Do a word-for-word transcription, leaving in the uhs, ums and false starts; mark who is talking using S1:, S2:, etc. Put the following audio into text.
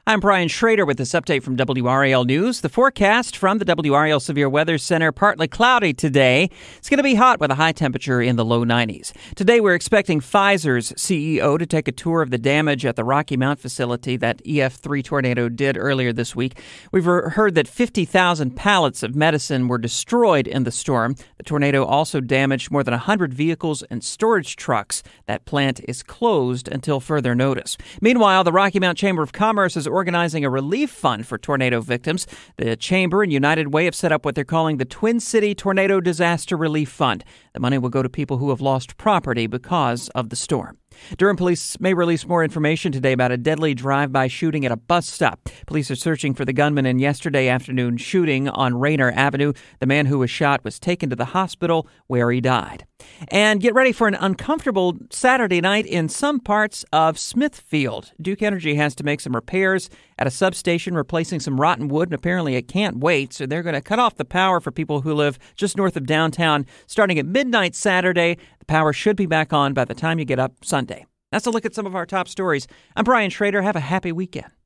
S1: I'm Brian Schrader with this update from W R A L News. The forecast from the W R A L Severe Weather Center, partly cloudy today. It's going to be hot with a high temperature in the low nineties. Today we're expecting Pfizer's C E O to take a tour of the damage at the Rocky Mount facility that E F three tornado did earlier this week. We've heard that fifty thousand pallets of medicine were destroyed in the storm. The tornado also damaged more than one hundred vehicles and storage trucks. That plant is closed until further notice. Meanwhile, the Rocky Mount Chamber of Commerce is organizing a relief fund for tornado victims. The Chamber and United Way have set up what they're calling the Twin City Tornado Disaster Relief Fund. The money will go to people who have lost property because of the storm. Durham police may release more information today about a deadly drive-by shooting at a bus stop. Police are searching for the gunman in yesterday afternoon shooting on Rayner Avenue. The man who was shot was taken to the hospital where he died. And get ready for an uncomfortable Saturday night in some parts of Smithfield. Duke Energy has to make some repairs at a substation, replacing some rotten wood, and apparently it can't wait. So they're going to cut off the power for people who live just north of downtown starting at midnight Saturday. The power should be back on by the time you get up Sunday. That's a look at some of our top stories. I'm Brian Schrader. Have a happy weekend.